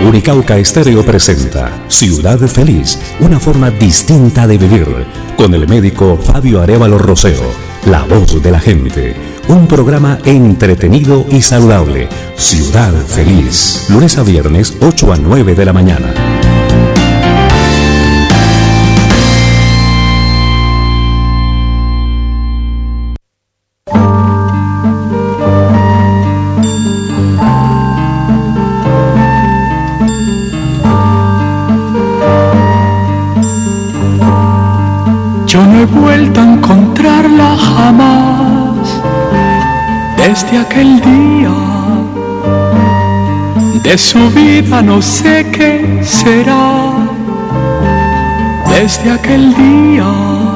Unicauca Estéreo presenta Ciudad Feliz, una forma distinta de vivir, con el médico Fabio Arévalo Roseo, la voz de la gente. Un programa entretenido y saludable. Ciudad Feliz, lunes a viernes, 8 a 9 de la mañana. Yo no he vuelto a encontrarla jamás desde aquel día. De su vida no sé qué será desde aquel día.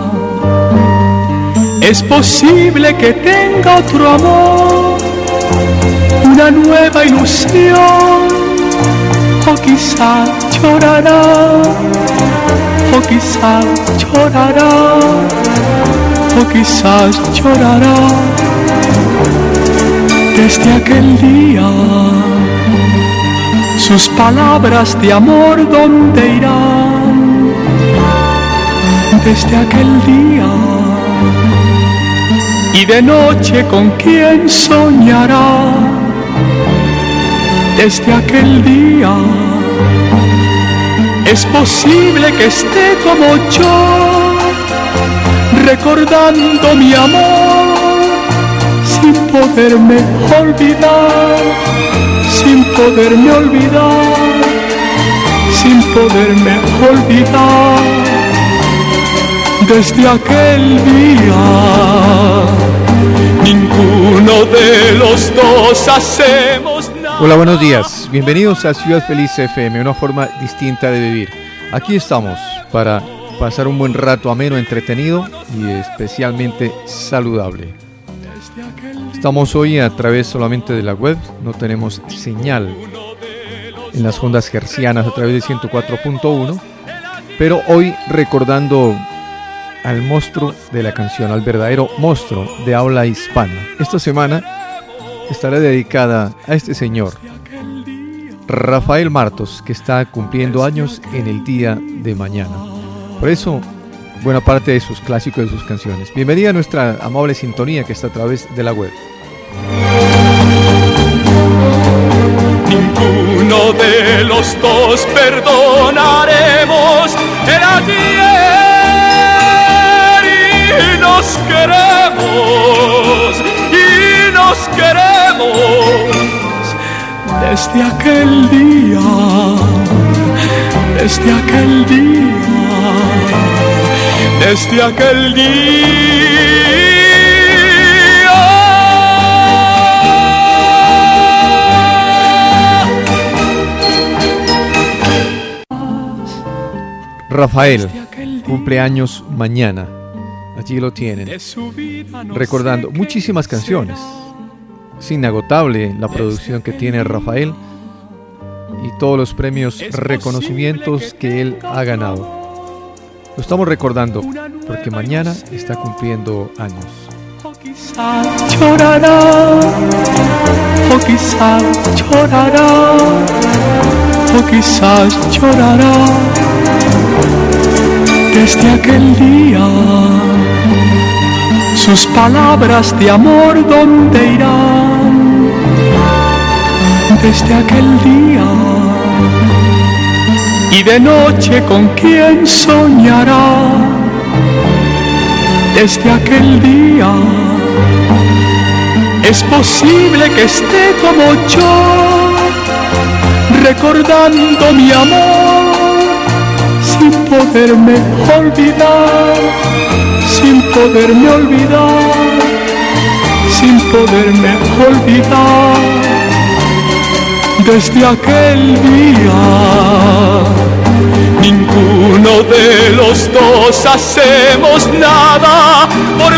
Es posible que tenga otro amor, una nueva ilusión, o quizás llorará. O quizás llorará, o quizás llorará. Desde aquel día, sus palabras de amor, ¿dónde irán? Desde aquel día, y de noche con quién soñará. Desde aquel día, es posible que esté como yo, recordando mi amor, sin poderme olvidar, sin poderme olvidar, sin poderme olvidar. Desde aquel día, ninguno de los dos hacemos nada. Hola, buenos días. Bienvenidos a Ciudad Feliz FM, una forma distinta de vivir. Aquí estamos para pasar un buen rato ameno, entretenido y especialmente saludable. Estamos hoy a través solamente de la web, no tenemos señal en las ondas hercianas a través de 104.1, pero hoy recordando al monstruo de la canción, al verdadero monstruo de habla hispana. Esta semana estará dedicada a este señor, Rafael Martos, que está cumpliendo años en el día de mañana. Por eso, buena parte de sus clásicos, de sus canciones. Bienvenida a nuestra amable sintonía que está a través de la web. Ninguno de los dos perdonaremos el ayer y nos queremos, y nos queremos. Desde aquel día, desde aquel día, desde aquel día. Rafael, cumpleaños mañana. Allí lo tienen, recordando muchísimas canciones. Es inagotable la producción que tiene Rafael y todos los premios, reconocimientos que él ha ganado. Lo estamos recordando porque mañana está cumpliendo años. O quizás llorará, o quizás llorará, o quizás llorará. Desde aquel día, sus palabras de amor, ¿dónde irán? Desde aquel día, y de noche con quién soñará. Desde aquel día, es posible que esté como yo, recordando mi amor, sin poderme olvidar, sin poderme olvidar, sin poderme olvidar. Desde aquel día, ninguno de los dos hacemos nada por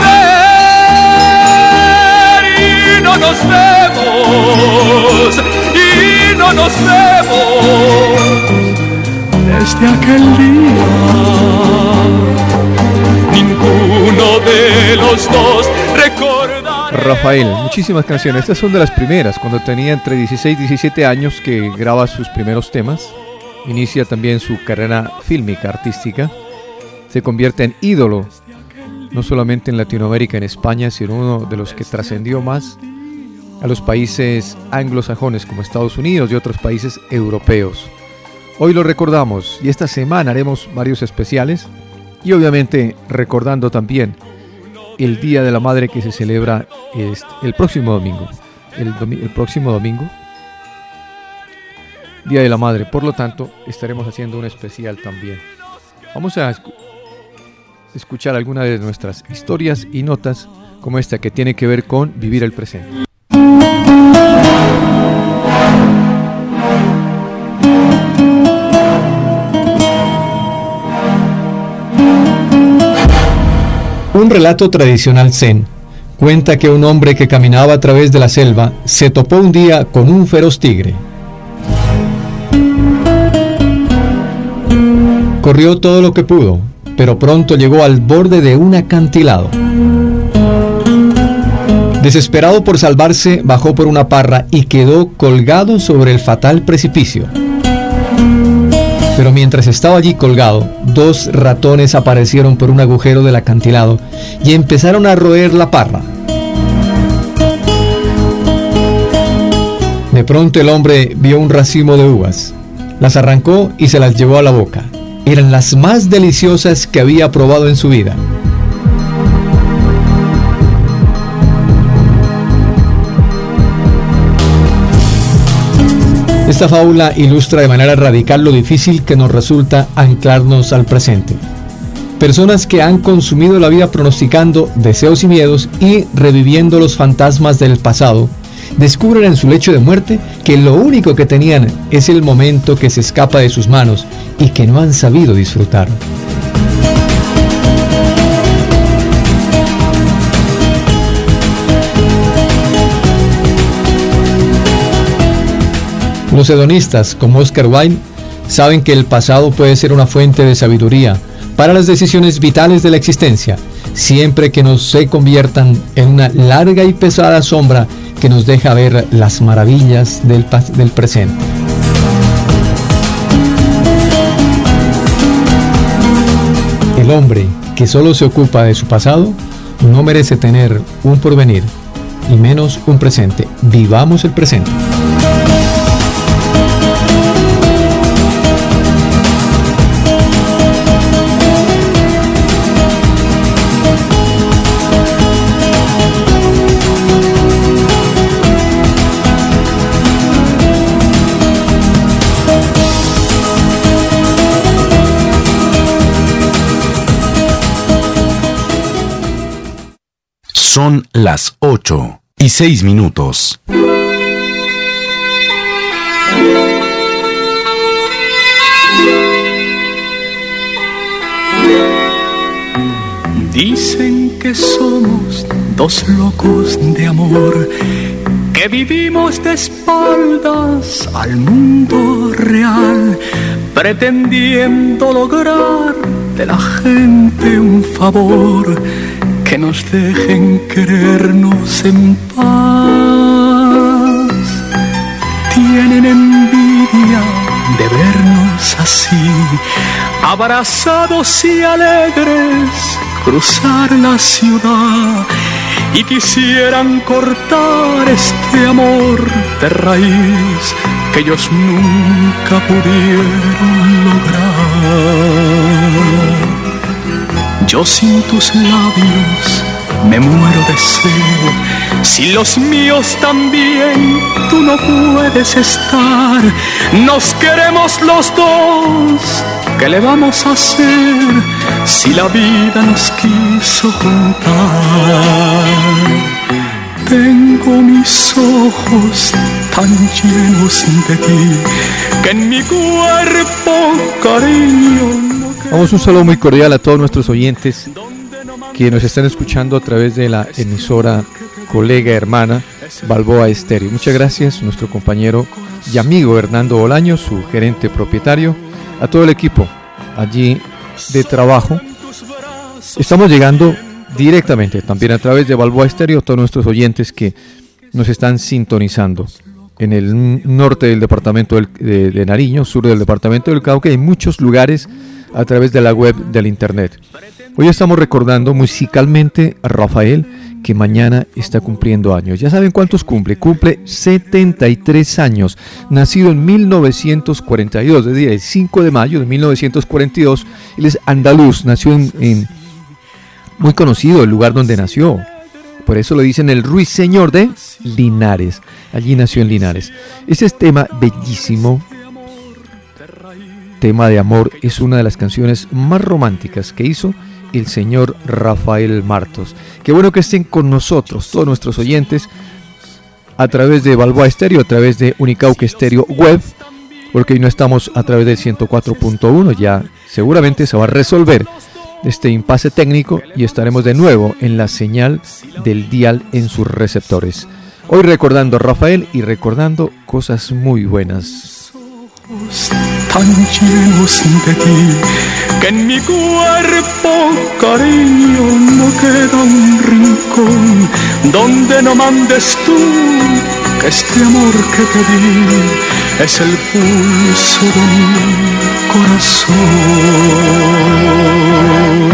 volver, y no nos vemos, y no nos vemos. Desde aquel día, ninguno de los dos recordará. Rafael, muchísimas canciones. Estas son de las primeras, cuando tenía entre 16 y 17 años que graba sus primeros temas. Inicia también su carrera fílmica, artística. Se convierte en ídolo, no solamente en Latinoamérica, en España, sino uno de los que trascendió más a los países anglosajones como Estados Unidos y otros países europeos. Hoy lo recordamos y esta semana haremos varios especiales y obviamente recordando también el Día de la Madre que se celebra el próximo domingo. El próximo domingo, Día de la Madre. Por lo tanto, estaremos haciendo un especial también. Vamos a escuchar algunas de nuestras historias y notas como esta que tiene que ver con vivir el presente. Un relato tradicional zen cuenta que un hombre que caminaba a través de la selva se topó un día con un feroz tigre. Corrió todo lo que pudo, pero pronto llegó al borde de un acantilado. Desesperado por salvarse, bajó por una parra y quedó colgado sobre el fatal precipicio. Pero mientras estaba allí colgado, 2 ratones aparecieron por un agujero del acantilado y empezaron a roer la parra. De pronto el hombre vio un racimo de uvas. Las arrancó y se las llevó a la boca. Eran las más deliciosas que había probado en su vida. Esta fábula ilustra de manera radical lo difícil que nos resulta anclarnos al presente. Personas que han consumido la vida pronosticando deseos y miedos y reviviendo los fantasmas del pasado, descubren en su lecho de muerte que lo único que tenían es el momento que se escapa de sus manos y que no han sabido disfrutar. Los hedonistas, como Oscar Wilde, saben que el pasado puede ser una fuente de sabiduría para las decisiones vitales de la existencia, siempre que no se conviertan en una larga y pesada sombra que nos deja ver las maravillas del presente. El hombre que solo se ocupa de su pasado no merece tener un porvenir, y menos un presente. Vivamos el presente. Son las 8:06. Dicen que somos 2 locos de amor, que vivimos de espaldas al mundo real, pretendiendo lograr de la gente un favor, que nos dejen querernos en paz. Tienen envidia de vernos así, abrazados y alegres, cruzar la ciudad, y quisieran cortar este amor de raíz que ellos nunca pudieron lograr. Yo sin tus labios me muero de sed, si los míos también tú no puedes estar. Nos queremos los dos, ¿qué le vamos a hacer si la vida nos quiso juntar? Tengo mis ojos tan llenos de ti, que en mi cuerpo, cariño. Vamos, un saludo muy cordial a todos nuestros oyentes que nos están escuchando a través de la emisora colega hermana Balboa Estéreo. Muchas gracias, nuestro compañero y amigo Hernando Bolaños, su gerente propietario, a todo el equipo allí de trabajo. Estamos llegando directamente, también a través de Balboa Estéreo, todos nuestros oyentes que nos están sintonizando en el norte del departamento de Nariño, sur del departamento del Cauca, y en muchos lugares a través de la web del internet. Hoy estamos recordando musicalmente a Rafael, que mañana está cumpliendo años. ¿Ya saben cuántos cumple? Cumple 73 años. Nacido en 1942, es decir, el 5 de mayo de 1942. Él es andaluz, nació en muy conocido el lugar donde nació. Por eso lo dicen el ruiseñor de Linares. Allí nació en Linares. Ese tema bellísimo, tema de amor, es una de las canciones más románticas que hizo el señor Rafael Martos. Qué bueno que estén con nosotros, todos nuestros oyentes, a través de Balboa Estéreo, a través de Unicauque Estéreo Web, porque hoy no estamos a través del 104.1, ya seguramente se va a resolver este impasse técnico y estaremos de nuevo en la señal del dial en sus receptores. Hoy recordando a Rafael y recordando cosas muy buenas. Tan llenos de ti, que en mi cuerpo, cariño, no queda un rincón donde no mandes tú, que este amor que te di es el pulso de mi corazón.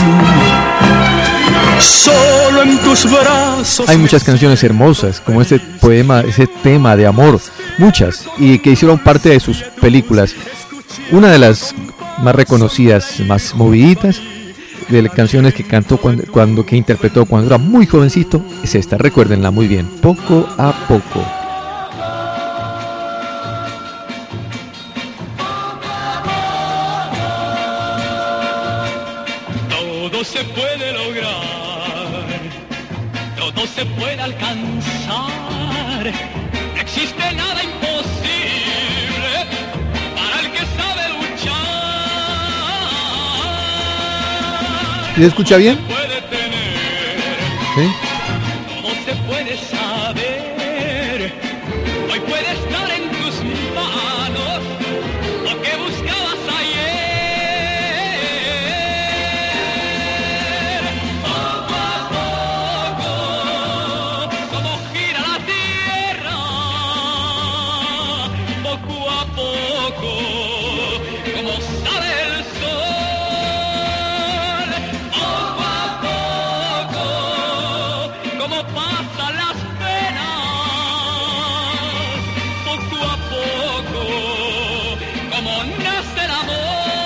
Solo en tus brazos. Hay muchas canciones hermosas, como este poema, ese tema de amor, muchas, y que hicieron parte de sus películas. Una de las más reconocidas, más moviditas, de las canciones que cantó que interpretó cuando era muy jovencito, es esta, recuérdenla muy bien, Poco a Poco. Todo se puede lograr, todo se puede alcanzar, no existe nada imposible para el que sabe luchar. ¿Se escucha bien? Puede tener, ¿Sí? todo se puede saber, hoy puede estar en tus manos lo que buscabas ayer. Poco a poco, como gira la tierra, poco a poco, como sale el sol, poco a poco, como pasan las penas, poco a poco, como nace el amor.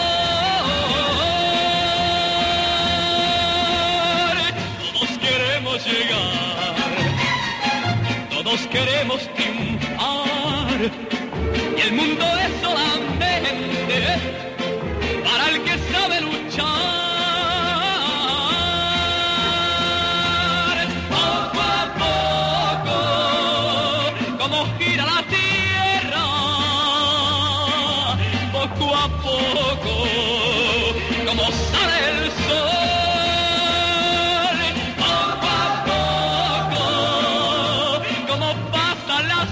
Todos queremos llegar, todos queremos triunfar, y el mundo es solamente para el que sabe luchar. Poco a poco, como gira la tierra, poco a poco, como sale el sol, poco a poco, como pasan las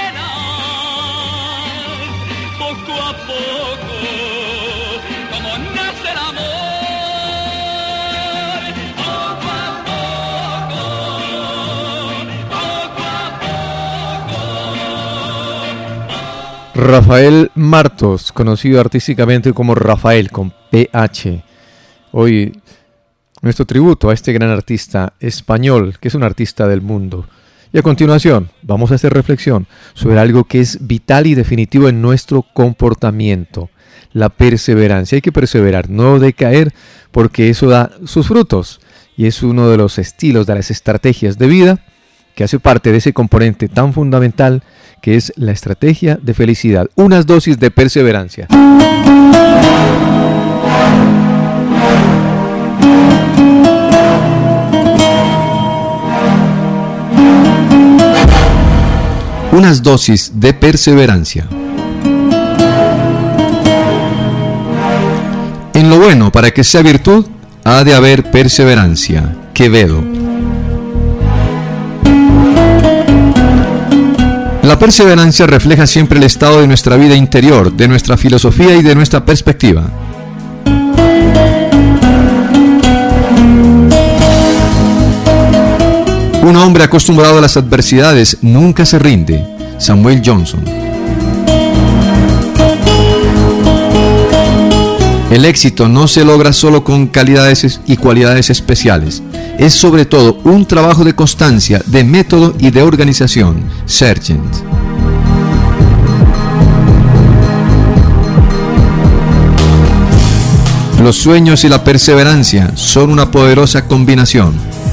penas, poco a poco, como nace el amor, poco a poco, poco a poco. Rafael Martos, conocido artísticamente como Rafael con PH. Hoy nuestro tributo a este gran artista español, que es un artista del mundo. Y a continuación vamos a hacer reflexión sobre algo que es vital y definitivo en nuestro comportamiento: la perseverancia. Hay que perseverar, no decaer, porque eso da sus frutos y es uno de los estilos, de las estrategias de vida que hace parte de ese componente tan fundamental que es la estrategia de felicidad. Unas dosis de perseverancia. Unas dosis de perseverancia. En lo bueno, para que sea virtud, ha de haber perseverancia. Quevedo. La perseverancia refleja siempre el estado de nuestra vida interior, de nuestra filosofía y de nuestra perspectiva. Un hombre acostumbrado a las adversidades nunca se rinde. Samuel Johnson. El éxito no se logra solo con calidades y cualidades especiales. Es sobre todo un trabajo de constancia, de método y de organización. Sargent. Los sueños y la perseverancia son una poderosa combinación.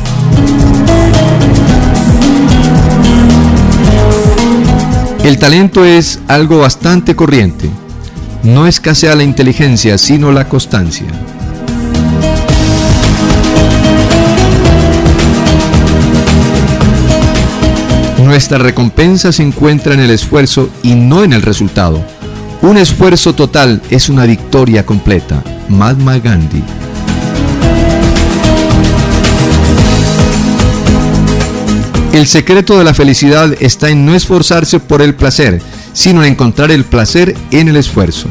El talento es algo bastante corriente. No escasea la inteligencia, sino la constancia. Nuestra recompensa se encuentra en el esfuerzo y no en el resultado. Un esfuerzo total es una victoria completa. Mahatma Gandhi. El secreto de la felicidad está en no esforzarse por el placer, sino en encontrar el placer en el esfuerzo.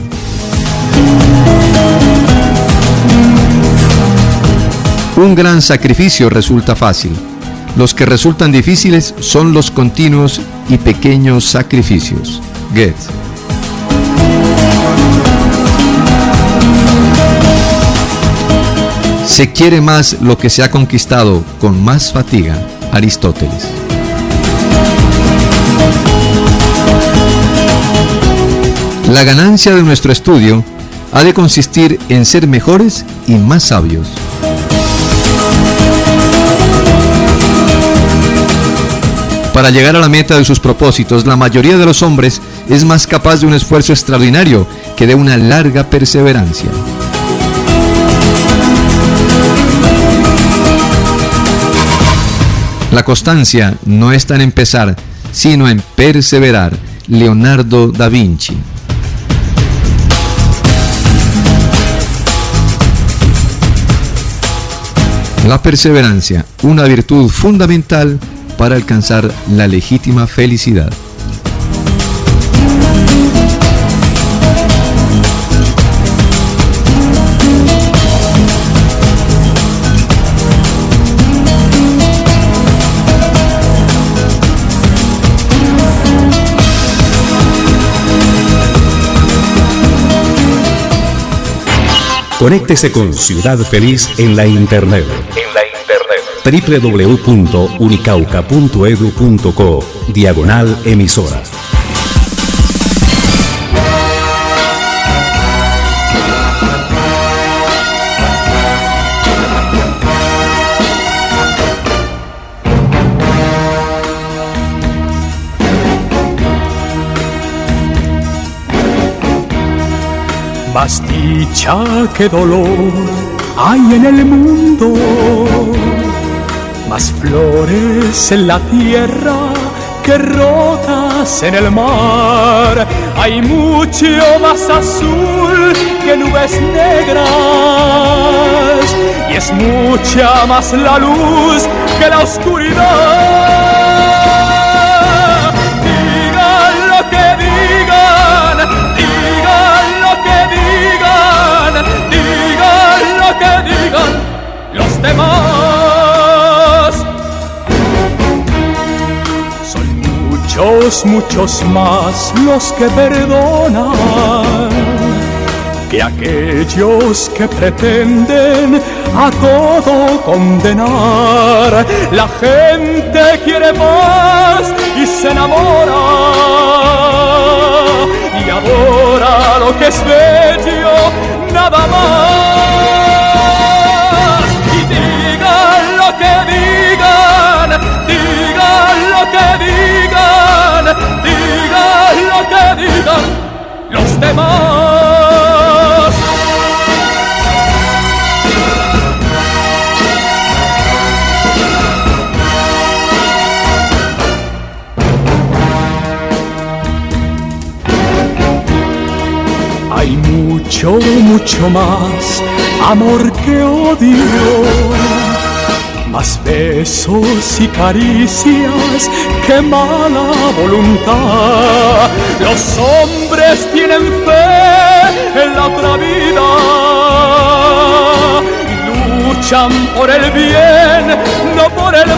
Un gran sacrificio resulta fácil. Los que resultan difíciles son los continuos y pequeños sacrificios. Goethe. Se quiere más lo que se ha conquistado con más fatiga. Aristóteles. La ganancia de nuestro estudio ha de consistir en ser mejores y más sabios. Para llegar a la meta de sus propósitos, la mayoría de los hombres es más capaz de un esfuerzo extraordinario que de una larga perseverancia. La constancia no está en empezar, sino en perseverar. Leonardo da Vinci. La perseverancia, una virtud fundamental para alcanzar la legítima felicidad. Conéctese con Ciudad Feliz en la internet. www.unicauca.edu.co/emisora. Más dicha que dolor hay en el mundo, más flores en la tierra que rotas en el mar. Hay mucho más azul que nubes negras y es mucha más la luz que la oscuridad. Los demás son muchos más los que perdonan que aquellos que pretenden a todo condenar. La gente quiere paz y se enamora y adora lo que es bello, nada más. Digan lo que digan los demás. Hay mucho más amor que odio, más besos y caricias que mala voluntad. Los hombres tienen fe en la otra vida y luchan por el bien, no por el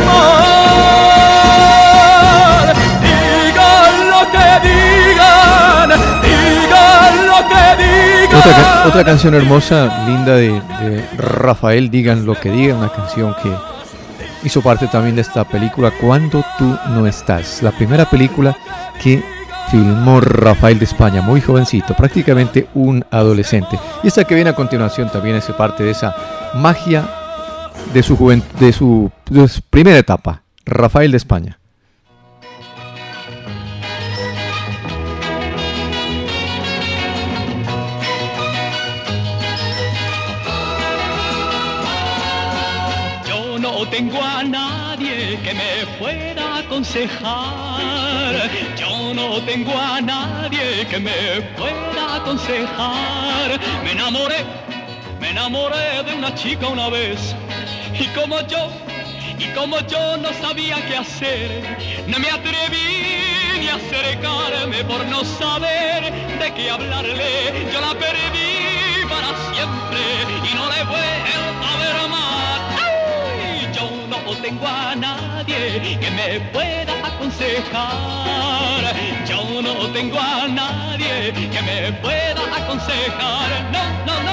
mal. Digan lo que digan, digan lo que digan. Otra canción hermosa, linda de Rafael, Digan lo que digan, una canción que hizo parte también de esta película Cuando tú no estás, la primera película que filmó Rafael de España, muy jovencito, prácticamente un adolescente. Y esta que viene a continuación también es parte de esa magia de su primera etapa, Rafael de España. Yo no tengo a nadie que me pueda aconsejar. Yo no tengo a nadie que me pueda aconsejar. Me enamoré de una chica una vez. Y como yo no sabía qué hacer, no me atreví ni a acercarme por no saber de qué hablarle. Yo la perdí para siempre y no la he vuelto a ver más. ¡Ay! Yo no tengo a nadie que me pueda aconsejar. Yo no tengo a nadie que me pueda aconsejar. No.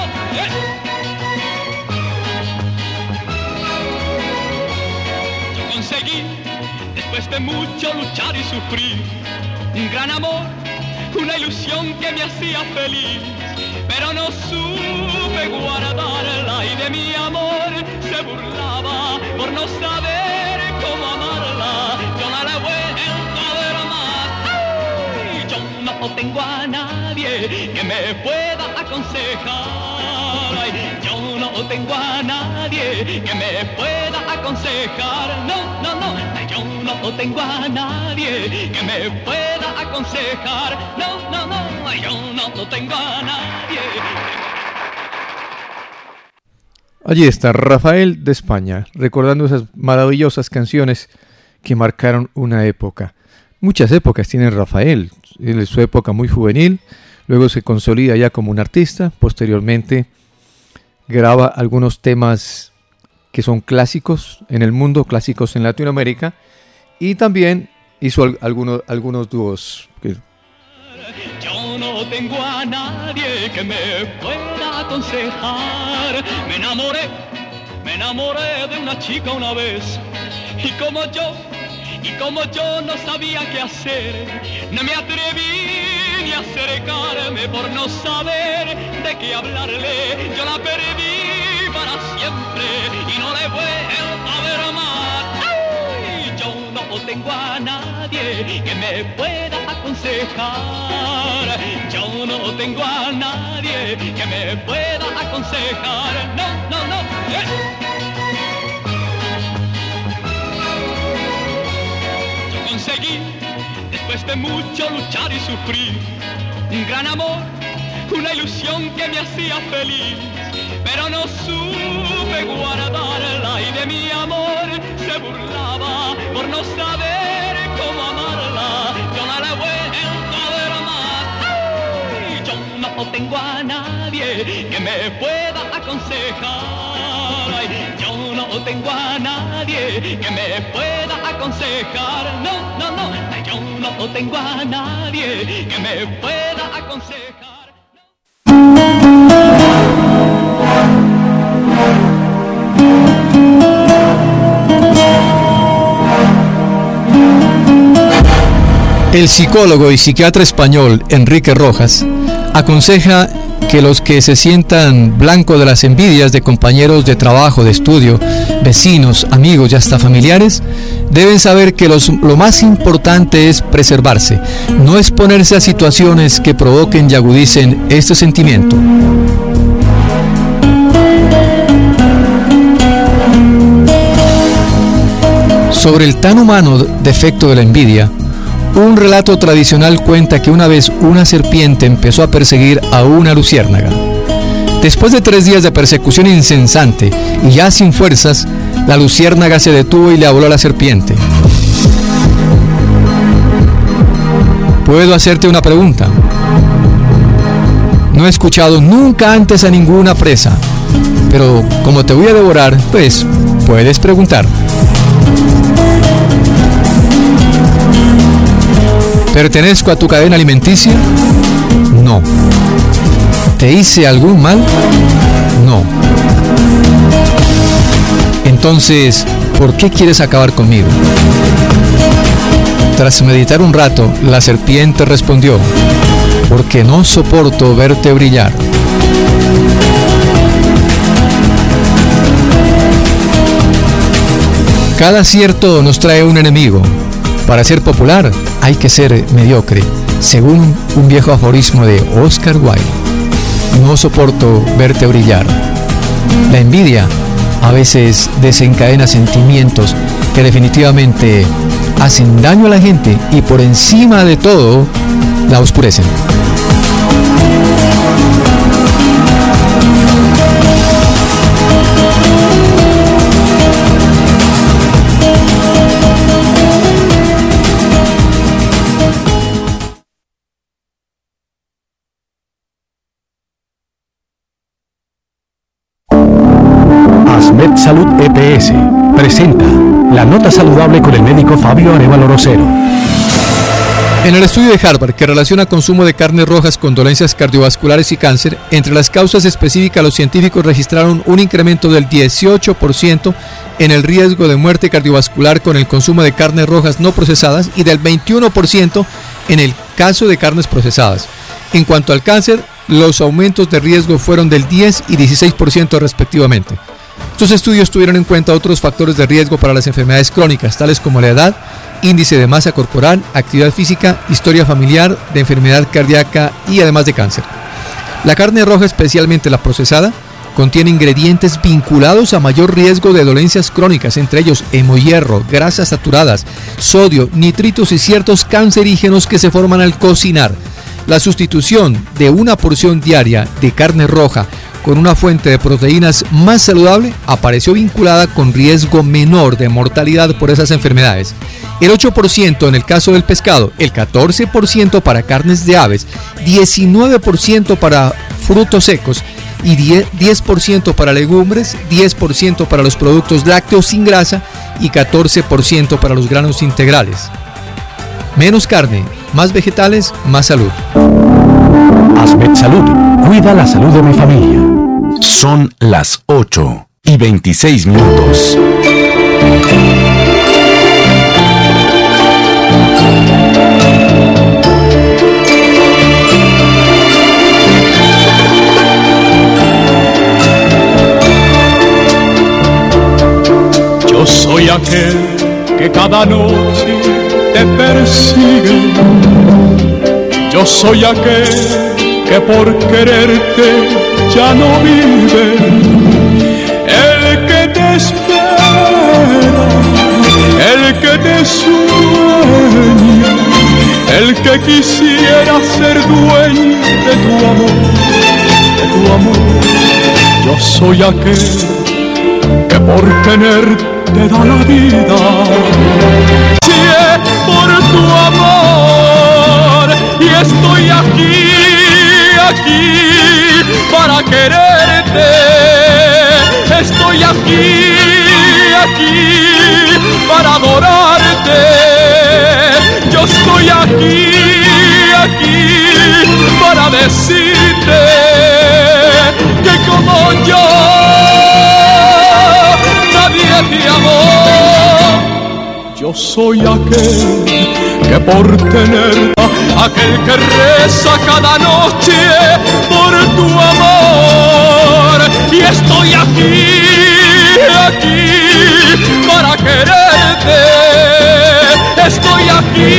Yo conseguí, después de mucho luchar y sufrir, un gran amor, una ilusión que me hacía feliz, pero no supe guardarla y de mi amor se burlaba por no saber cómo amarla. Yo no la he vuelto a ver más. ¡Ay! Yo no tengo a nadie que me pueda aconsejar. Ay, yo no tengo a nadie que me pueda aconsejar. No. Yo no tengo a nadie que me pueda aconsejar. No. Yo no tengo a nadie. Allí está Rafael de España, recordando esas maravillosas canciones que marcaron una época. Muchas épocas tiene Rafael. En su época muy juvenil, luego se consolida ya como un artista, posteriormente graba algunos temas que son clásicos en el mundo, clásicos en Latinoamérica, y también hizo algunos dúos. Yo no tengo a nadie que me pueda aconsejar. Me enamoré de una chica una vez, y como yo no sabía qué hacer, no me atreví ni a acercarme por no saber de qué hablarle. Yo la perdí para siempre y no la he vuelto a ver más. ¡Ay! Yo no tengo a nadie que me pueda aconsejar. Yo no tengo a nadie que me pueda aconsejar. No. Yo conseguí, después de mucho luchar y sufrir, un gran amor, una ilusión que me hacía feliz, pero no supe guardarla y de mi amor se burlaba por no saber cómo amarla. Yo no la he vuelto a ver más. ¡Ay! Yo no tengo a nadie que me pueda aconsejar. Ay, yo no tengo a nadie que me pueda aconsejar. No. Yo no tengo a nadie que me pueda aconsejar. El psicólogo y psiquiatra español Enrique Rojas aconseja que los que se sientan blanco de las envidias de compañeros de trabajo, de estudio, vecinos, amigos y hasta familiares, deben saber que lo más importante es preservarse, no exponerse a situaciones que provoquen y agudicen este sentimiento. Sobre el tan humano defecto de la envidia, un relato tradicional cuenta que una vez una serpiente empezó a perseguir a una luciérnaga. Después de 3 días de persecución incesante y ya sin fuerzas, la luciérnaga se detuvo y le habló a la serpiente. ¿Puedo hacerte una pregunta? No he escuchado nunca antes a ninguna presa pero como te voy a devorar, pues puedes preguntar. ¿Pertenezco a tu cadena alimenticia? No. ¿Te hice algún mal? No. Entonces, ¿por qué quieres acabar conmigo? Tras meditar un rato, la serpiente respondió: porque no soporto verte brillar. Cada acierto nos trae un enemigo. Para ser popular hay que ser mediocre, según un viejo aforismo de Oscar Wilde. No soporto verte brillar. La envidia a veces desencadena sentimientos que definitivamente hacen daño a la gente y por encima de todo la oscurecen. Asmed Salud EPS presenta la nota saludable con el médico Fabio Arévalo Rosero. En el estudio de Harvard que relaciona consumo de carnes rojas con dolencias cardiovasculares y cáncer, entre las causas específicas los científicos registraron un incremento del 18% en el riesgo de muerte cardiovascular con el consumo de carnes rojas no procesadas y del 21% en el caso de carnes procesadas. En cuanto al cáncer, los aumentos de riesgo fueron del 10 y 16% respectivamente. Estos estudios tuvieron en cuenta otros factores de riesgo para las enfermedades crónicas, tales como la edad, índice de masa corporal, actividad física, historia familiar de enfermedad cardíaca y además de cáncer. La carne roja, especialmente la procesada, contiene ingredientes vinculados a mayor riesgo de dolencias crónicas, entre ellos hemohierro, grasas saturadas, sodio, nitritos y ciertos cancerígenos que se forman al cocinar. La sustitución de una porción diaria de carne roja con una fuente de proteínas más saludable apareció vinculada con riesgo menor de mortalidad por esas enfermedades. El 8% en el caso del pescado, el 14% para carnes de aves, 19% para frutos secos y 10% para legumbres, 10% para los productos lácteos sin grasa y 14% para los granos integrales. Menos carne, más vegetales, más salud. Asmed Salud, cuida la salud de mi familia. Son las 8:26. Yo soy aquel que cada noche te persigue. Yo soy aquel que por quererte ya no vive. El que te espera, el que te sueña, el que quisiera ser dueño de tu amor. Yo soy aquel que por tenerte da la vida. Si es por tu amor y estoy aquí para quererte. Estoy aquí para adorarte. Yo estoy aquí para decirte que como yo nadie te amó. Yo soy aquel que por tener, aquel que reza cada noche por tu amor. Y estoy aquí para quererte. Estoy aquí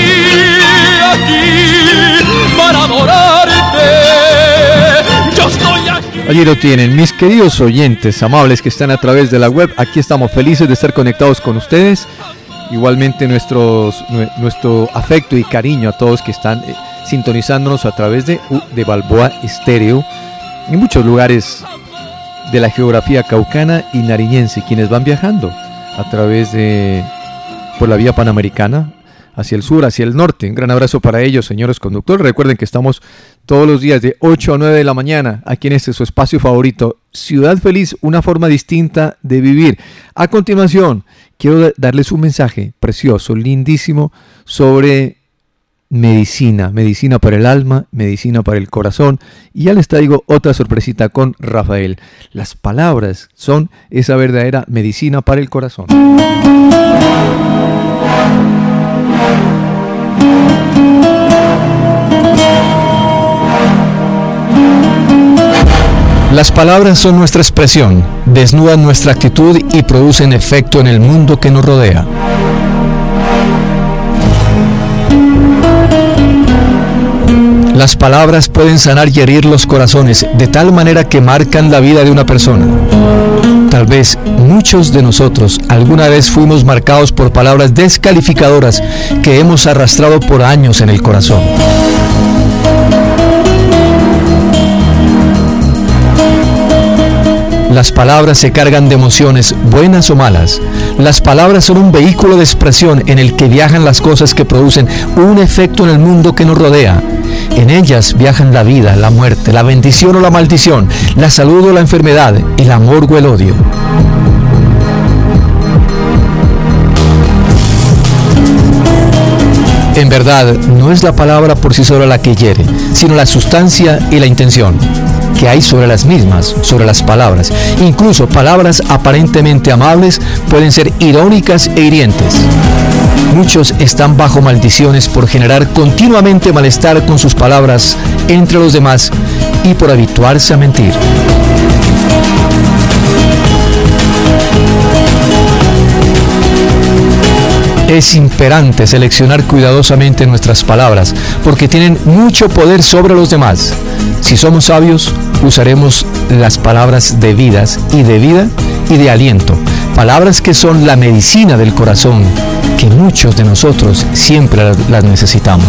para adorarte. Yo estoy aquí. Allí lo tienen, mis queridos oyentes amables que están a través de la web. Aquí estamos felices de estar conectados con ustedes. Igualmente nuestro afecto y cariño a todos que están sintonizándonos a través de Balboa Estéreo en muchos lugares de la geografía caucana y nariñense, quienes van viajando a través de por la vía panamericana hacia el sur, hacia el norte. Un gran abrazo para ellos, señores conductores. Recuerden que estamos todos los días de 8 a 9 de la mañana aquí en su espacio favorito, Ciudad Feliz, una forma distinta de vivir. A continuación, quiero darles un mensaje precioso, lindísimo, sobre medicina para el alma, medicina para el corazón. Y ya les traigo otra sorpresita con Rafael. Las palabras son esa verdadera medicina para el corazón. Las palabras son nuestra expresión, desnudan nuestra actitud y producen efecto en el mundo que nos rodea. Las palabras pueden sanar y herir los corazones de tal manera que marcan la vida de una persona. Tal vez muchos de nosotros alguna vez fuimos marcados por palabras descalificadoras que hemos arrastrado por años en el corazón. Las palabras se cargan de emociones, buenas o malas. Las palabras son un vehículo de expresión en el que viajan las cosas que producen un efecto en el mundo que nos rodea. En ellas viajan la vida, la muerte, la bendición o la maldición, la salud o la enfermedad, el amor o el odio. En verdad, no es la palabra por sí sola la que hiere, sino la sustancia y la intención que hay sobre las mismas, sobre las palabras. Incluso palabras aparentemente amables pueden ser irónicas e hirientes. Muchos están bajo maldiciones por generar continuamente malestar con sus palabras entre los demás y por habituarse a mentir. Es imperante seleccionar cuidadosamente nuestras palabras, porque tienen mucho poder sobre los demás. Si somos sabios, usaremos las palabras debidas y de vida y de aliento, palabras que son la medicina del corazón, que muchos de nosotros siempre las necesitamos.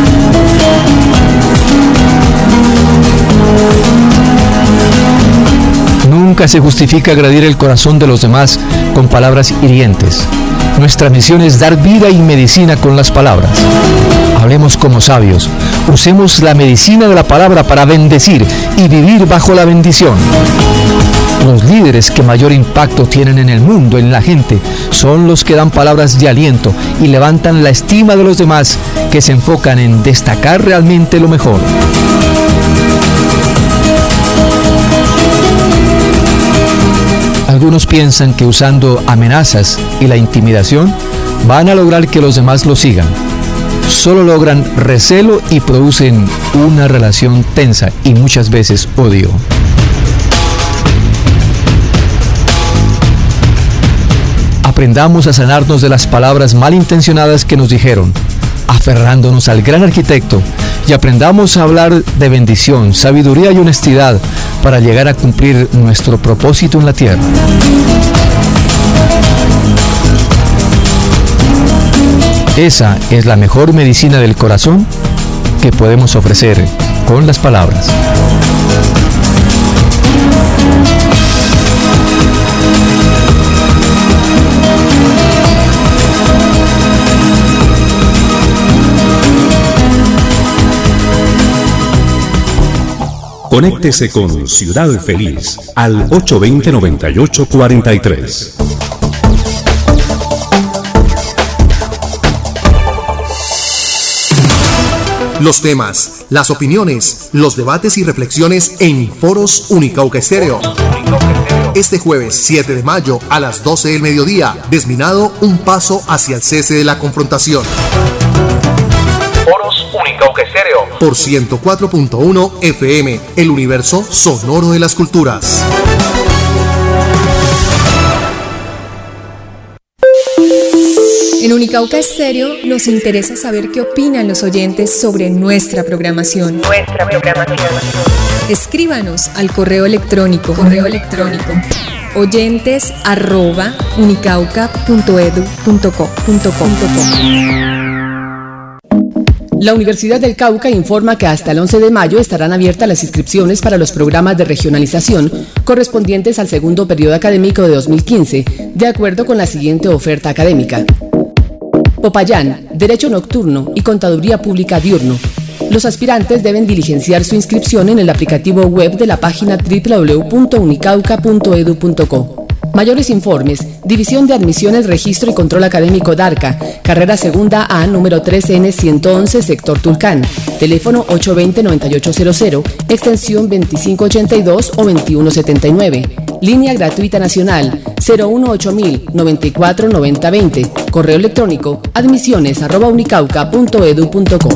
Nunca se justifica agredir el corazón de los demás con palabras hirientes. Nuestra misión es dar vida y medicina con las palabras. Hablemos como sabios. Usemos la medicina de la palabra para bendecir y vivir bajo la bendición. Los líderes que mayor impacto tienen en el mundo, en la gente, son los que dan palabras de aliento y levantan la estima de los demás, que se enfocan en destacar realmente lo mejor. Algunos piensan que usando amenazas y la intimidación van a lograr que los demás lo sigan. Solo logran recelo y producen una relación tensa y muchas veces odio. Aprendamos a sanarnos de las palabras malintencionadas que nos dijeron, aferrándonos al gran arquitecto, y aprendamos a hablar de bendición, sabiduría y honestidad para llegar a cumplir nuestro propósito en la tierra. Esa es la mejor medicina del corazón que podemos ofrecer con las palabras. Conéctese con Ciudad Feliz al 820-9843. Los temas, las opiniones, los debates y reflexiones en Foros Unicauca Estéreo. Este jueves 7 de mayo a las 12 del mediodía, desminado un paso hacia el cese de la confrontación. Foros Unicauca Estéreo. Por 104.1 FM, el universo sonoro de las culturas. En Unicauca Estéreo nos interesa saber qué opinan los oyentes sobre nuestra programación. Escríbanos al correo electrónico oyentes@unicauca.edu.co.co. La Universidad del Cauca informa que hasta el 11 de mayo estarán abiertas las inscripciones para los programas de regionalización correspondientes al segundo periodo académico de 2015, de acuerdo con la siguiente oferta académica. Popayán, Derecho Nocturno y Contaduría Pública Diurno. Los aspirantes deben diligenciar su inscripción en el aplicativo web de la página www.unicauca.edu.co. Mayores informes, División de Admisiones, Registro y Control Académico DARCA, carrera segunda A, número 3N111, sector Tulcán, teléfono 820-9800, extensión 2582 o 2179, línea gratuita nacional 018-094-9020, correo electrónico admisiones@unicauca.edu.co.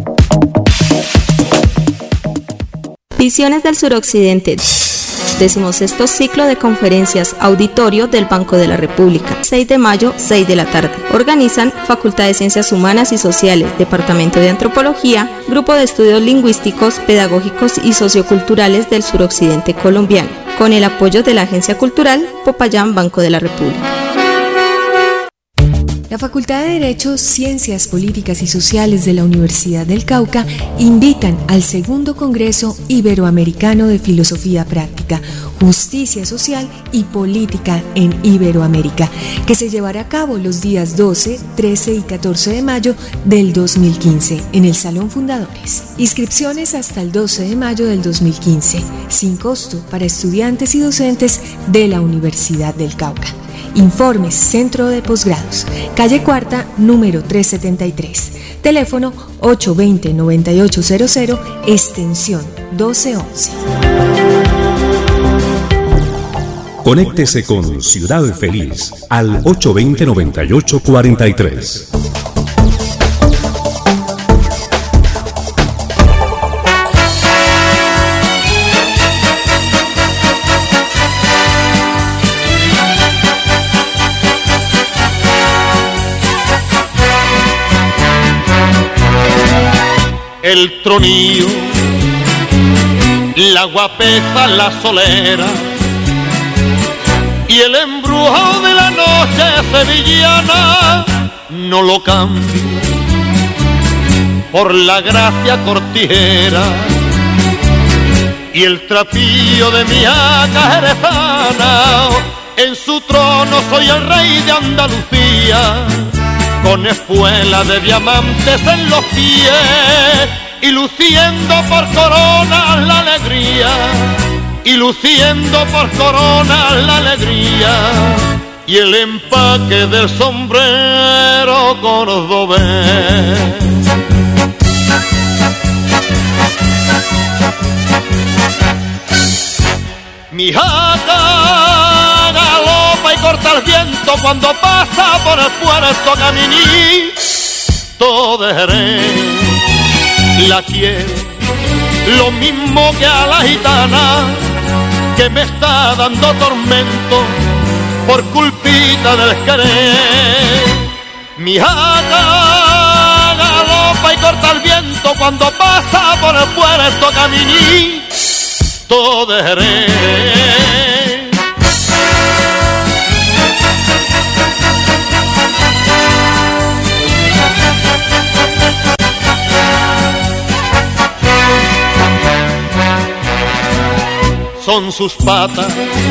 Visiones del Suroccidente. 16º ciclo de conferencias auditorio del Banco de la República, 6 de mayo, 6 de la tarde. Organizan Facultad de Ciencias Humanas y Sociales, Departamento de Antropología, Grupo de Estudios Lingüísticos, Pedagógicos y Socioculturales del Suroccidente Colombiano, con el apoyo de la Agencia Cultural Popayán Banco de la República. La Facultad de Derecho, Ciencias Políticas y Sociales de la Universidad del Cauca invitan al segundo Congreso Iberoamericano de Filosofía Práctica, Justicia Social y Política en Iberoamérica, que se llevará a cabo los días 12, 13 y 14 de mayo del 2015 en el Salón Fundadores. Inscripciones hasta el 12 de mayo del 2015, sin costo para estudiantes y docentes de la Universidad del Cauca. Informes Centro de Posgrados, calle Cuarta, número 373, teléfono 820-9800, extensión 1211. Conéctese con Ciudad Feliz al 820-9843. El tronillo, la guapesa, la solera y el embrujo de la noche sevillana no lo cambio por la gracia cortijera y el trapillo de mi haca jerezana. En su trono soy el rey de Andalucía, con espuela de diamantes en los pies y luciendo por corona la alegría, y luciendo por corona la alegría y el empaque del sombrero cordobés. Mi jaca galopa y corta el viento cuando pasa por el puerto caminito de Jerez. La quiero lo mismo que a la gitana que me está dando tormento por culpita del querer. Mi jaca galopa y corta el viento cuando pasa por el puerto caminito de Jerez. Son sus patas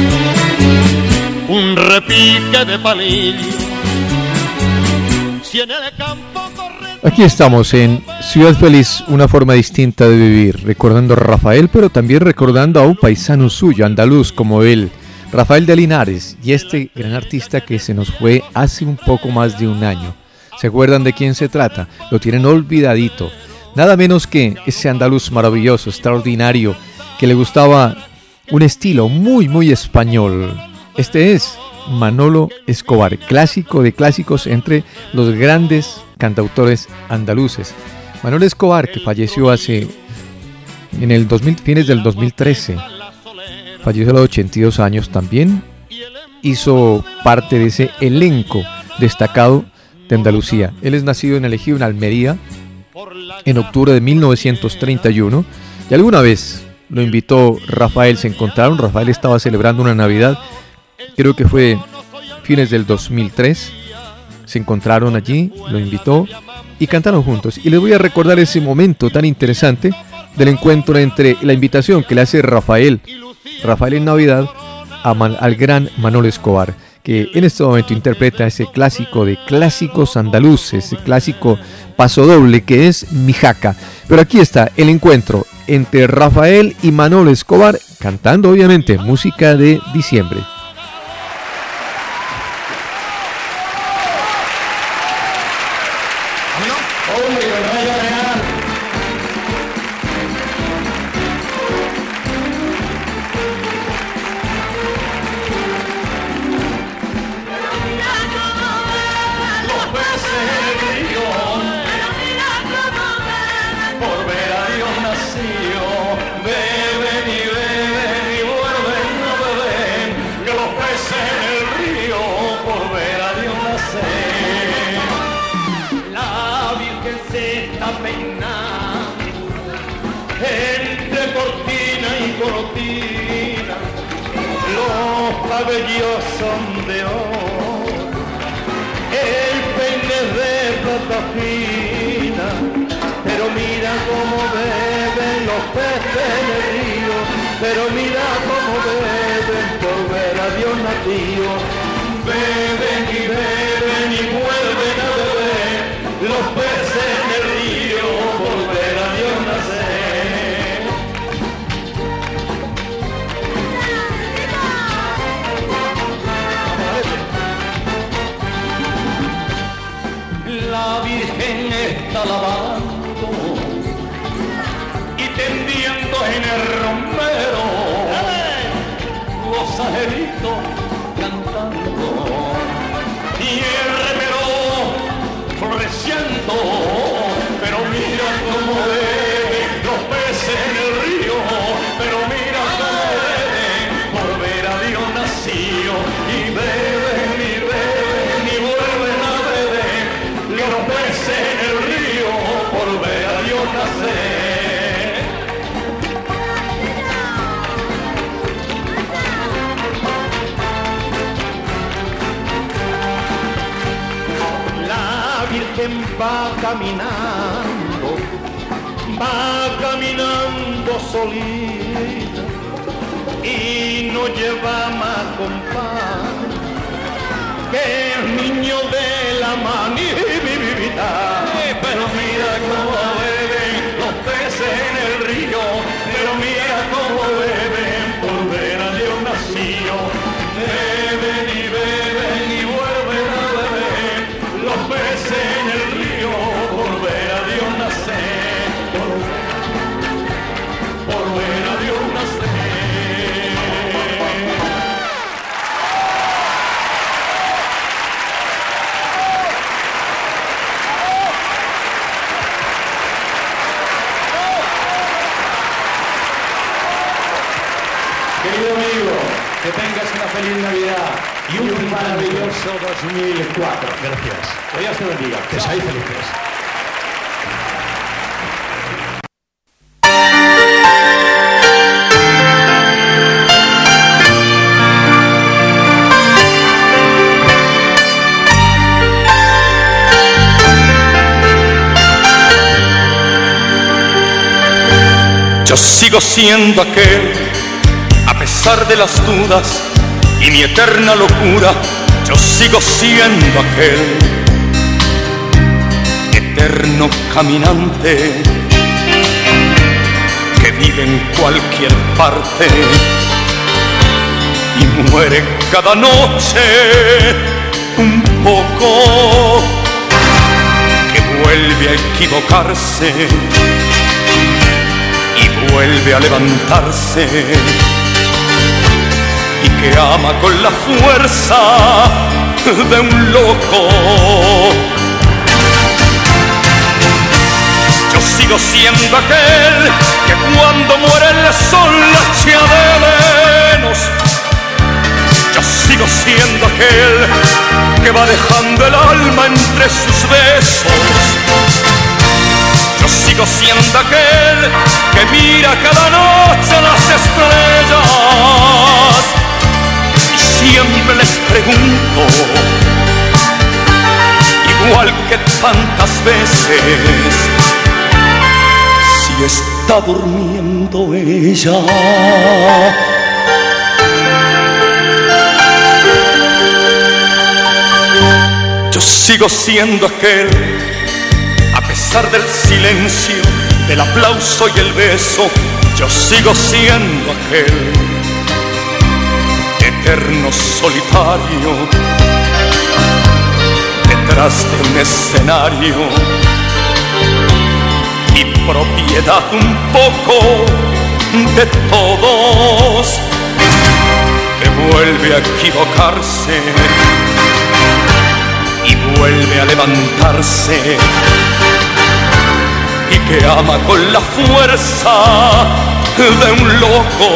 un repique de palillo. Si en el campo corre... Aquí estamos en Ciudad Feliz, una forma distinta de vivir, recordando a Rafael, pero también recordando a un paisano suyo, andaluz como él, Rafael de Linares, y este gran artista que se nos fue hace un poco más de un año. ¿Se acuerdan de quién se trata? Lo tienen olvidadito. Nada menos que ese andaluz maravilloso, extraordinario, que le gustaba un estilo muy español. Este es Manolo Escobar, clásico de clásicos entre los grandes cantautores andaluces. Manolo Escobar, que falleció en el fines del 2013, falleció a los 82 años también, hizo parte de ese elenco destacado de Andalucía. Él es nacido en el Ejido, en Almería, en octubre de 1931, y alguna vez lo invitó Rafael, se encontraron. Rafael estaba celebrando una Navidad, creo que fue fines del 2003, se encontraron allí, lo invitó y cantaron juntos. Y les voy a recordar ese momento tan interesante del encuentro entre la invitación que le hace Rafael en Navidad al gran Manolo Escobar, que en este momento interpreta ese clásico de clásicos andaluces, ese clásico pasodoble que es Mijaca. Pero aquí está el encuentro entre Rafael y Manolo Escobar, cantando obviamente música de diciembre. Cabellos son de oro, el peine de plata fina, pero mira cómo beben los peces en el río, pero mira cómo beben por ver a Dios nacido. Beben y vuelven a beber los peces en el río por ver a Dios nacer. La Virgen está lavando y tendiendo en el romero los angelitos cantando y el remero floreciendo, pero mira cómo beben los peces en el río, pero mira cómo beben por ver a Dios nacido y beben y vuelven a beber los peces en el río por ver a Dios nacer. La Virgen va caminando solita y no lleva más compás que el niño de la manivita. Pero mira cómo beben los peces en el río, pero mira cómo beben por ver a Dios nacido. Beben y vuelven a beber los peces en el río por ver a Dios nacer, por ver a Dios nacer. Querido amigo, que tengas una feliz Navidad y un maravilloso 2004. Gracias. Que Dios te bendiga. Que seáis felices. Yo sigo siendo aquel, a pesar de las dudas y mi eterna locura, yo sigo siendo aquel eterno caminante que vive en cualquier parte y muere cada noche un poco, que vuelve a equivocarse y vuelve a levantarse, y que ama con la fuerza de un loco. Yo sigo siendo aquel que cuando muere el sol la echa de menos. Yo sigo siendo aquel que va dejando el alma entre sus besos. Yo sigo siendo aquel que mira cada noche las estrellas y siempre les pregunto, igual que tantas veces, si está durmiendo ella. sigo siendo aquel, a pesar del silencio, del aplauso y el beso, yo sigo siendo aquel eterno solitario detrás de un escenario y propiedad un poco de todos, que vuelve a equivocarse y vuelve a levantarse, y que ama con la fuerza de un loco.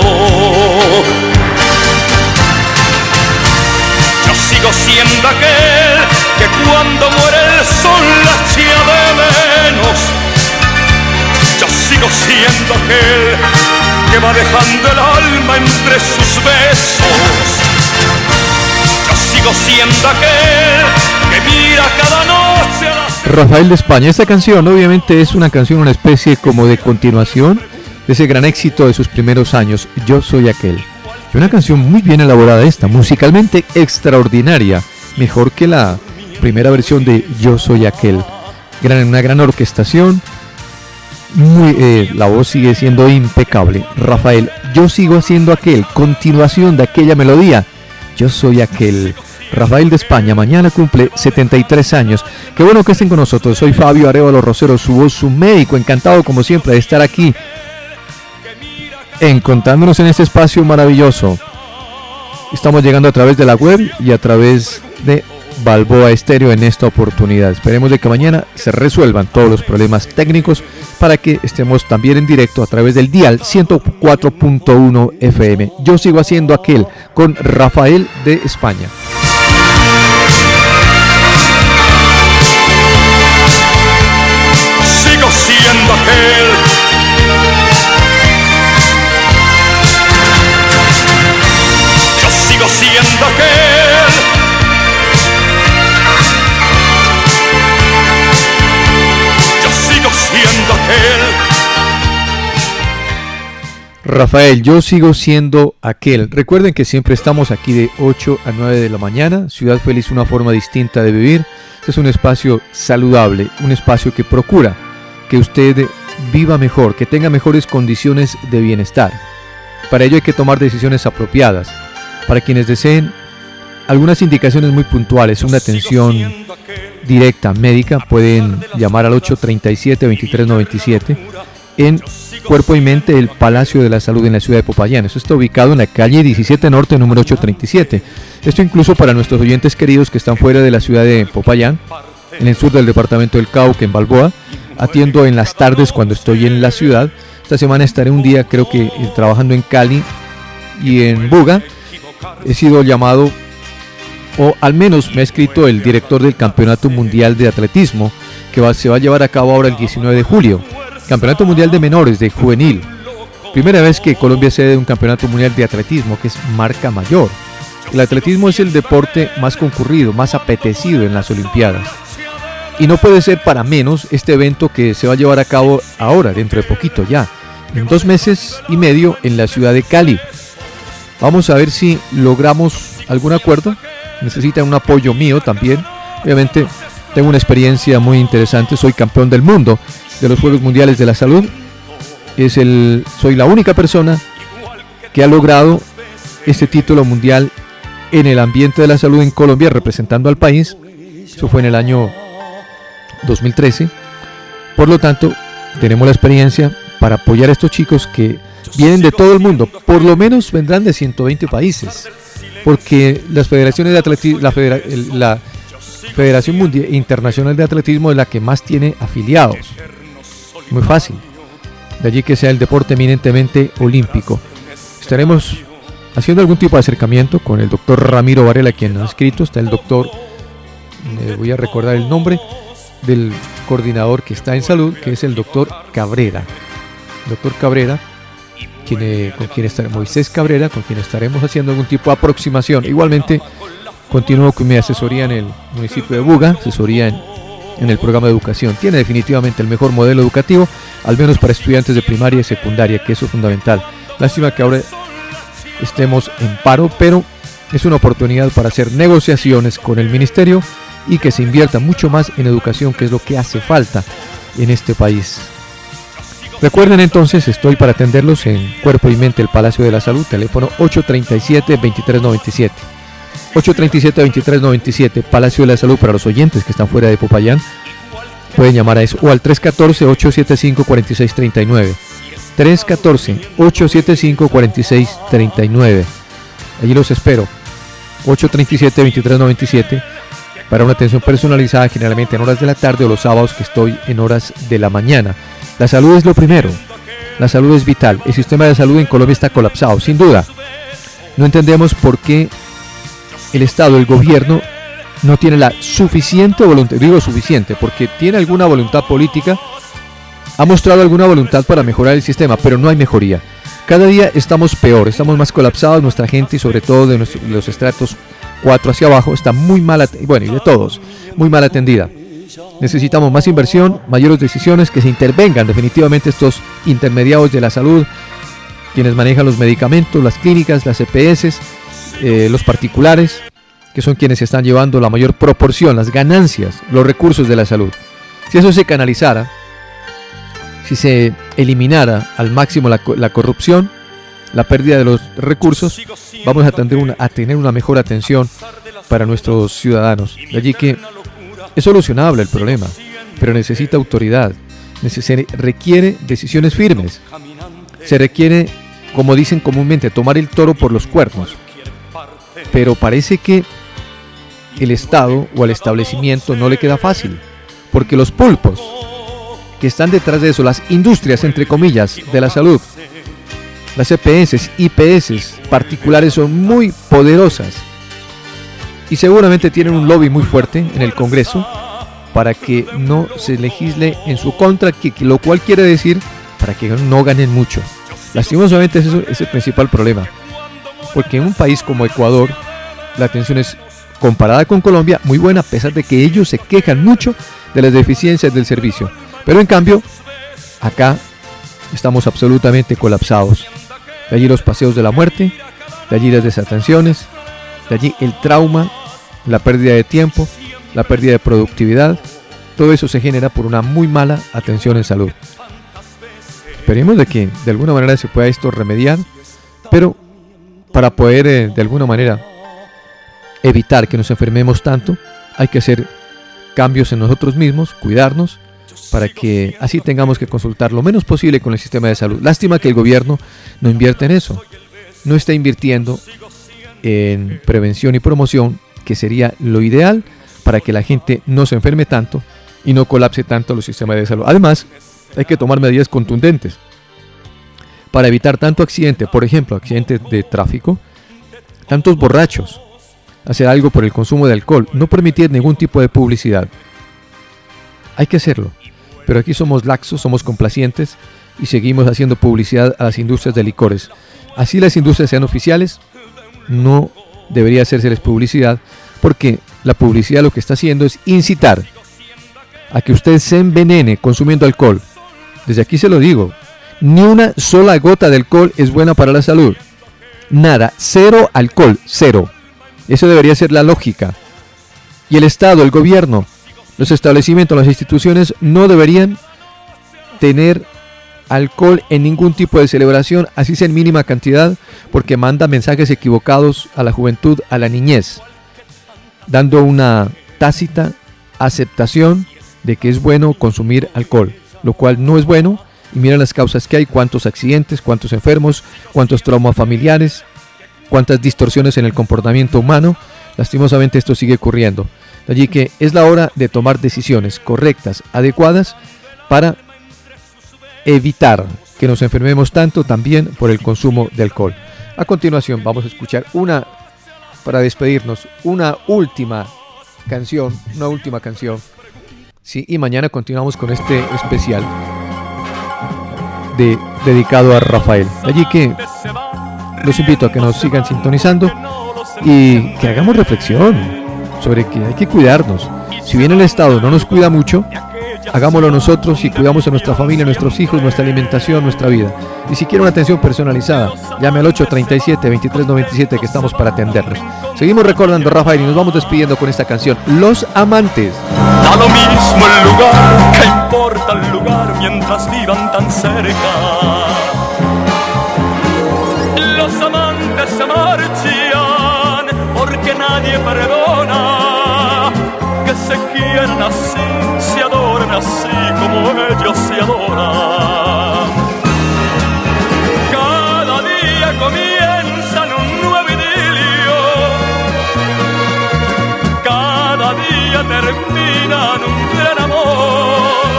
Yo sigo siendo aquel que cuando muere el sol la echa de menos. Yo sigo siendo aquel que va dejando el alma entre sus besos. Yo sigo siendo aquel que mira cada noche a las... Rafael de España. Esta canción obviamente es una canción, una especie como de continuación de ese gran éxito de sus primeros años, Yo soy aquel. Y una canción muy bien elaborada esta, musicalmente extraordinaria, mejor que la primera versión de Yo soy aquel. Una gran orquestación, la voz sigue siendo impecable. Rafael, yo sigo siendo aquel, continuación de aquella melodía, Yo soy aquel. Rafael de España, mañana cumple 73 años. Qué bueno que estén con nosotros. Soy Fabio Arévalo Rosero, su voz, su médico. Encantado como siempre de estar aquí, encontrándonos en este espacio maravilloso. Estamos llegando a través de la web y a través de Balboa Estéreo en esta oportunidad. Esperemos de que mañana se resuelvan todos los problemas técnicos para que estemos también en directo a través del dial 104.1 FM. Yo sigo haciendo aquel con Rafael de España. Sigo siendo aquel siendo aquel, yo sigo siendo aquel. Rafael, yo sigo siendo aquel. Recuerden que siempre estamos aquí de 8 a 9 de la mañana. Ciudad Feliz, una forma distinta de vivir. Este es un espacio saludable, un espacio que procura que usted viva mejor, que tenga mejores condiciones de bienestar. Para ello hay que tomar decisiones apropiadas. Para quienes deseen algunas indicaciones muy puntuales, una atención directa médica, pueden llamar al 837-2397 en Cuerpo y Mente del Palacio de la Salud en la ciudad de Popayán. Eso está ubicado en la calle 17 Norte, número 837. Esto incluso para nuestros oyentes queridos que están fuera de la ciudad de Popayán, en el sur del departamento del Cauca, en Balboa. Atiendo en las tardes cuando estoy en la ciudad. Esta semana estaré un día, creo que trabajando en Cali y en Buga. He sido llamado, o al menos me ha escrito el director del Campeonato Mundial de Atletismo, que se va a llevar a cabo ahora el 19 de julio. Campeonato Mundial de Menores, de Juvenil. Primera vez que Colombia es sede de un Campeonato Mundial de Atletismo, que es marca mayor. El atletismo es el deporte más concurrido, más apetecido en las Olimpiadas. Y no puede ser para menos este evento que se va a llevar a cabo ahora, dentro de poquito ya, en 2 meses y medio en la ciudad de Cali. Vamos a ver si logramos algún acuerdo. Necesitan un apoyo mío también. Obviamente tengo una experiencia muy interesante. Soy campeón del mundo de los Juegos Mundiales de la Salud. Soy la única persona que ha logrado este título mundial en el ambiente de la salud en Colombia, representando al país. Eso fue en el año 2013. Por lo tanto, tenemos la experiencia para apoyar a estos chicos que vienen de todo el mundo. Por lo menos vendrán de 120 países, porque las federaciones de atletismo, la Federación Internacional de Atletismo es la que más tiene afiliados. Muy fácil. De allí que sea el deporte eminentemente olímpico. Estaremos haciendo algún tipo de acercamiento con el doctor Ramiro Varela, quien nos ha escrito. Está el doctor, voy a recordar el nombre del coordinador que está en salud, que es el doctor Cabrera. Doctor Cabrera, con quien estaremos, Moisés Cabrera, con quien estaremos haciendo algún tipo de aproximación. Igualmente, continúo con mi asesoría en el municipio de Buga, asesoría en el programa de educación. Tiene definitivamente el mejor modelo educativo, al menos para estudiantes de primaria y secundaria, que eso es fundamental. Lástima que ahora estemos en paro, pero es una oportunidad para hacer negociaciones con el ministerio y que se invierta mucho más en educación, que es lo que hace falta en este país. Recuerden entonces, estoy para atenderlos en Cuerpo y Mente, el Palacio de la Salud, teléfono 837-2397. 837-2397, Palacio de la Salud, para los oyentes que están fuera de Popayán. Pueden llamar a eso, o al 314-875-4639. 314-875-4639. Allí los espero. 837-2397 para una atención personalizada, generalmente en horas de la tarde o los sábados, que estoy en horas de la mañana. La salud es lo primero. La salud es vital. El sistema de salud en Colombia está colapsado, sin duda. No entendemos por qué el Estado, el gobierno, no tiene la suficiente voluntad. Digo suficiente porque tiene alguna voluntad política, ha mostrado alguna voluntad para mejorar el sistema, pero no hay mejoría. Cada día estamos peor, estamos más colapsados, nuestra gente, y sobre todo de los estratos 4 hacia abajo, está muy mal, bueno, y de todos, muy mal atendida. Necesitamos más inversión, mayores decisiones, que se intervengan definitivamente estos intermediarios de la salud, quienes manejan los medicamentos, las clínicas, las EPS, los particulares, que son quienes están llevando la mayor proporción, las ganancias, los recursos de la salud. Si eso se canalizara, si se eliminara al máximo la corrupción, la pérdida de los recursos, vamos a tener una mejor atención para nuestros ciudadanos. De allí que es solucionable el problema, pero necesita autoridad, se requiere decisiones firmes, se requiere, como dicen comúnmente, tomar el toro por los cuernos. Pero parece que el Estado o al establecimiento no le queda fácil, porque los pulpos que están detrás de eso, las industrias, entre comillas, de la salud, las EPS, IPS particulares, son muy poderosas y seguramente tienen un lobby muy fuerte en el Congreso para que no se legisle en su contra, lo cual quiere decir para que no ganen mucho. Lastimosamente ese es el principal problema, porque en un país como Ecuador la atención es, comparada con Colombia, muy buena, a pesar de que ellos se quejan mucho de las deficiencias del servicio. Pero en cambio, acá estamos absolutamente colapsados. De allí los paseos de la muerte, de allí las desatenciones, de allí el trauma, la pérdida de tiempo, la pérdida de productividad. Todo eso se genera por una muy mala atención en salud. Esperemos de que de alguna manera se pueda esto remediar, pero para poder de alguna manera evitar que nos enfermemos tanto, hay que hacer cambios en nosotros mismos, cuidarnos, para que así tengamos que consultar lo menos posible con el sistema de salud. Lástima que el gobierno no invierte en eso, no está invirtiendo en prevención y promoción, que sería lo ideal para que la gente no se enferme tanto y no colapse tanto los sistemas de salud. Además, hay que tomar medidas contundentes para evitar tanto accidente, por ejemplo, accidentes de tráfico, tantos borrachos, hacer algo por el consumo de alcohol, no permitir ningún tipo de publicidad. Hay que hacerlo, pero aquí somos laxos, somos complacientes y seguimos haciendo publicidad a las industrias de licores. Así las industrias sean oficiales, no debería hacérseles publicidad, porque la publicidad lo que está haciendo es incitar a que usted se envenene consumiendo alcohol. Desde aquí se lo digo, ni una sola gota de alcohol es buena para la salud. Nada, cero alcohol, cero. Eso debería ser la lógica. Y el Estado, el gobierno, los establecimientos, las instituciones no deberían tener alcohol en ningún tipo de celebración, así sea en mínima cantidad, porque manda mensajes equivocados a la juventud, a la niñez, dando una tácita aceptación de que es bueno consumir alcohol, lo cual no es bueno. Y miren las causas que hay, cuántos accidentes, cuántos enfermos, cuántos traumas familiares, cuántas distorsiones en el comportamiento humano. Lastimosamente esto sigue ocurriendo. Allí que es la hora de tomar decisiones correctas, adecuadas, para evitar que nos enfermemos tanto también por el consumo de alcohol. A continuación vamos a escuchar para despedirnos, una última canción. Sí, y mañana continuamos con este especial dedicado a Rafael. Allí que los invito a que nos sigan sintonizando y que hagamos reflexión sobre que hay que cuidarnos. Si bien el Estado no nos cuida mucho, hagámoslo nosotros y cuidamos a nuestra familia, nuestros hijos, nuestra alimentación, nuestra vida. Y si quiere una atención personalizada, llame al 837-2397 que estamos para atenderlos. Seguimos recordando, Rafael, y nos vamos despidiendo con esta canción, Los Amantes. Da lo mismo el lugar, ¿qué importa el lugar mientras vivan tan cerca? Los amantes se marchan porque nadie perdona. Que se quieran así, se adoran así como ellos se adoran. Cada día comienzan un nuevo idilio, cada día terminan un gran amor.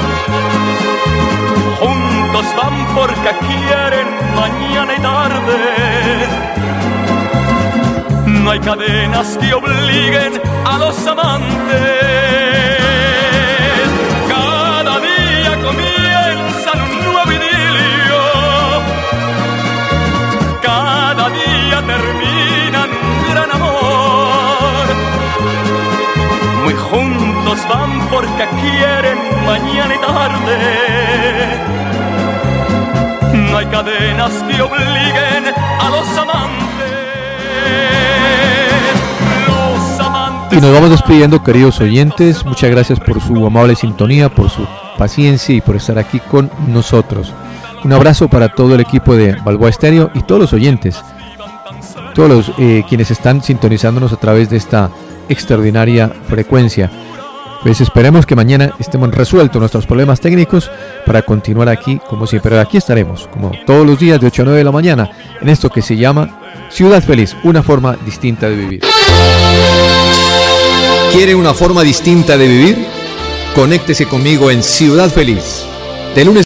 Juntos van porque quieren mañana y tarde. No hay cadenas que obliguen a los amantes. Cada día comienzan un nuevo idilio, cada día terminan un gran amor. Muy juntos van porque quieren mañana y tarde. No hay cadenas que obliguen a los amantes. Y nos vamos despidiendo, queridos oyentes. Muchas gracias por su amable sintonía, por su paciencia y por estar aquí con nosotros. Un abrazo para todo el equipo de Balboa Estéreo y todos los oyentes, todos los quienes están sintonizándonos a través de esta extraordinaria frecuencia. Pues esperemos que mañana estemos resueltos nuestros problemas técnicos para continuar aquí como siempre. Pero aquí estaremos, como todos los días de 8 a 9 de la mañana, en esto que se llama Ciudad Feliz, una forma distinta de vivir. ¿Quiere una forma distinta de vivir? Conéctese conmigo en Ciudad Feliz, de lunes